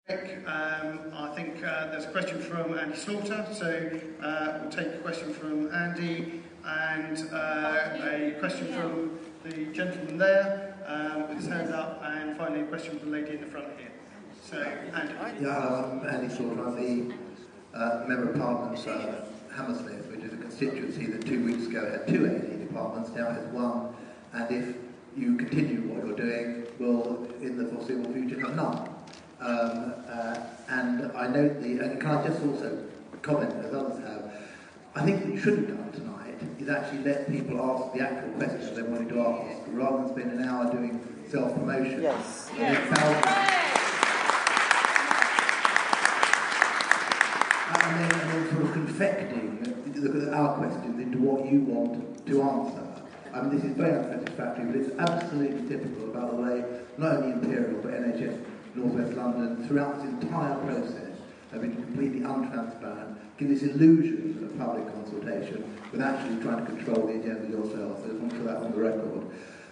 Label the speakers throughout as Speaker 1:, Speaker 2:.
Speaker 1: I think there's a question from Andy Slaughter, so we'll take a question from Andy and a question from the gentleman there with his hand up, and finally a question from the lady in the front here. So, Andy.
Speaker 2: Yeah, I'm Andy Slaughter. I'm the Member of Parliament's Hammersmith, which is a constituency that 2 weeks ago had 2 A&E departments, now has 1, and if you continue what you're doing, will in the foreseeable future have none. And I note and can I just also comment, as others have, I think what you should have done tonight is actually let people ask the actual questions they wanted to ask, rather than spend an hour doing self-promotion.
Speaker 3: Yes.
Speaker 2: And then sort of confecting our questions into what you want to answer. I mean, this is very unsatisfactory, but it's absolutely typical about the way not only Imperial but NHS North West London throughout this entire process have been completely untransparent, give this illusion of public consultation with actually trying to control the agenda yourself. So I just want to put that on the record.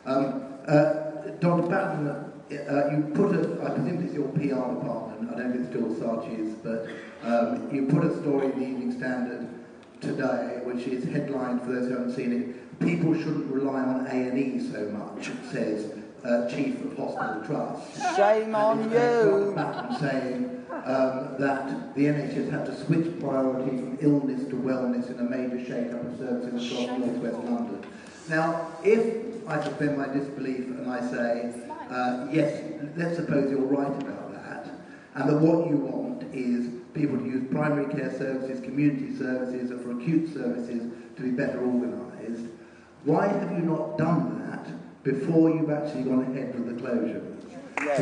Speaker 2: Dr. Batten, you put I presume this is your PR department, I don't think it's still Saatchi's, but you put a story in the Evening Standard today, which is headlined, for those who haven't seen it, "People shouldn't rely on A&E so much," it says Chief of Hospital Trust.
Speaker 3: Shame on you.
Speaker 2: Batten saying that the NHS had to switch priority from illness to wellness in a major shake-up of services across North West London. Now, if I suspend my disbelief and I say, yes, let's suppose you're right about that, and that what you want is people to use primary care services, community services, and for acute services to be better organised, why have you not done that before you've actually gone ahead with the closure?
Speaker 3: Yes.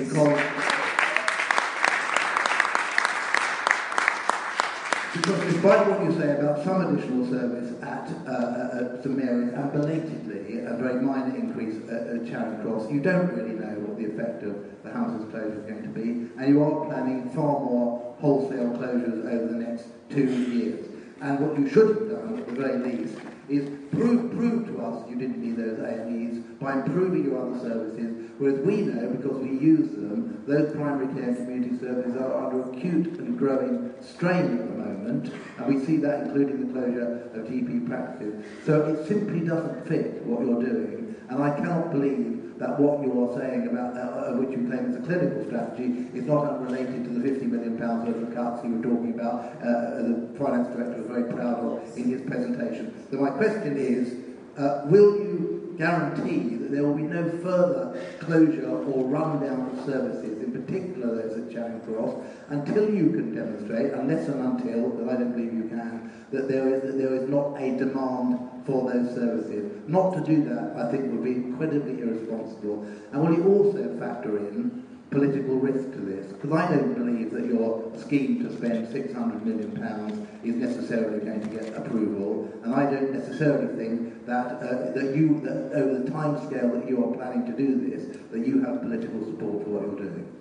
Speaker 2: Because despite what you say about some additional service at St Mary's, and belatedly a very minor increase at Charing Cross, you don't really know what the effect of the Hammersmith closure is going to be, and you are planning far more wholesale closures over the next 2 years. And what you should have done, at the very least, is prove to us you didn't need those A&Es by improving your other services, whereas we know, because we use them, those primary care and community services are under acute and growing strain at the moment, and we see that including the closure of GP practices. So it simply doesn't fit what you're doing, and I cannot believe that what you are saying about, which you claim is a clinical strategy, is not unrelated to the £50 million worth of cuts you were talking about. The finance director was very proud of in his presentation. So my question is, will you guarantee that there will be no further closure or rundown of services, in particular those at Charing Cross, until you can demonstrate, unless and until, but I don't believe you can, that there is not a demand for those services? Not to do that, I think, would be incredibly irresponsible. And will you also factor in political risk to this? Because I don't believe that your scheme to spend £600 million is necessarily going to get approval, and I don't necessarily think that that over the time scale that you are planning to do this, that you have political support for what you're doing.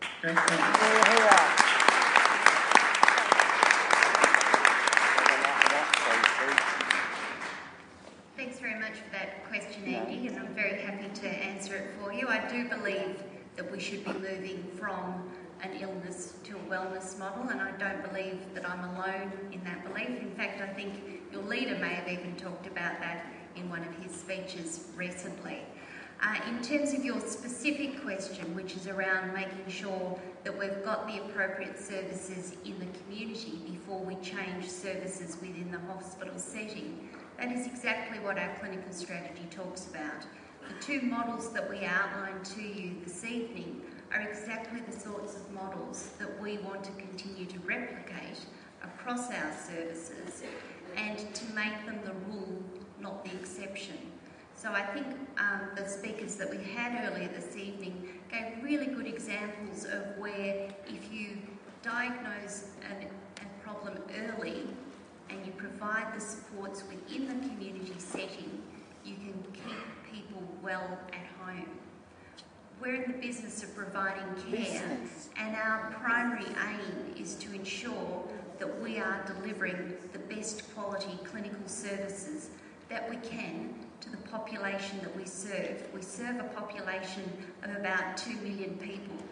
Speaker 4: Thanks very much for that question, Andy, and I'm very happy to answer it for you. I do believe that we should be moving from an illness to a wellness model, and I don't believe that I'm alone in that belief. In fact, I think your leader may have even talked about that in one of his speeches recently. In terms of your specific question, which is around making sure that we've got the appropriate services in the community before we change services within the hospital setting, that is exactly what our clinical strategy talks about. The 2 models that we outlined to you this evening are exactly the sorts of models that we want to continue to replicate across our services and to make them the rule, not the exception. So I think the speakers that we had earlier this evening gave really good examples of where if you diagnose a problem early and you provide the supports within the community setting, you can keep people well at home. We're in the business of providing care, and our primary aim is to ensure that we are delivering the best quality clinical services that we can to the population that we serve. We serve a population of about 2 million people.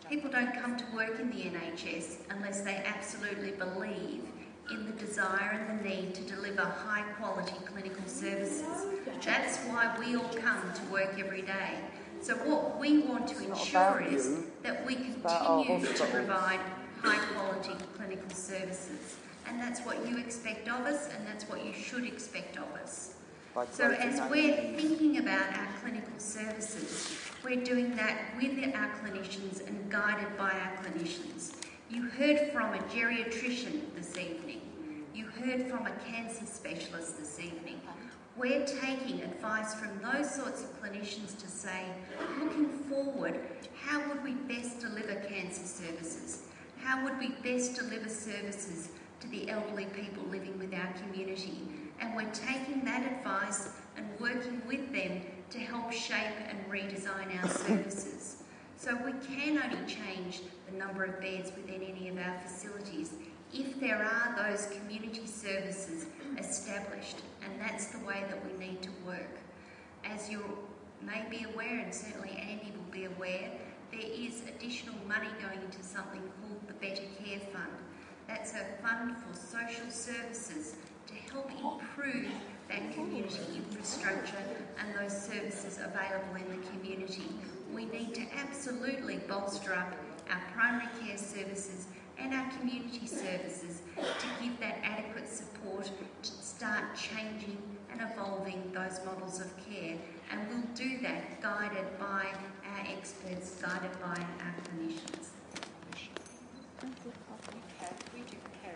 Speaker 4: People don't come to work in the NHS unless they absolutely believe in the desire and the need to deliver high quality clinical services. That's why we all come to work every day. So what we want to ensure is that we continue to provide high quality clinical services. And that's what you expect of us, and that's what you should expect of us. So as we're thinking about our clinical services, we're doing that with our clinicians and guided by our clinicians. You heard from a geriatrician this evening. You heard from a cancer specialist this evening. We're taking advice from those sorts of clinicians to say, looking forward, how would we best deliver cancer services? How would we best deliver services to the elderly people living with our community? And we're taking that advice and working with them to help shape and redesign our services. So we can only change the number of beds within any of our facilities if there are those community services established, and that's the way that we need to work. As you may be aware, and certainly Andy will be aware, there is additional money going into something called the Better Care Fund. That's a fund for social services to help improve that community infrastructure and those services available in the community. We need to absolutely bolster up our primary care services and our community services to give that adequate support to start changing and evolving those models of care. And we'll do that guided by our experts, guided by our clinicians.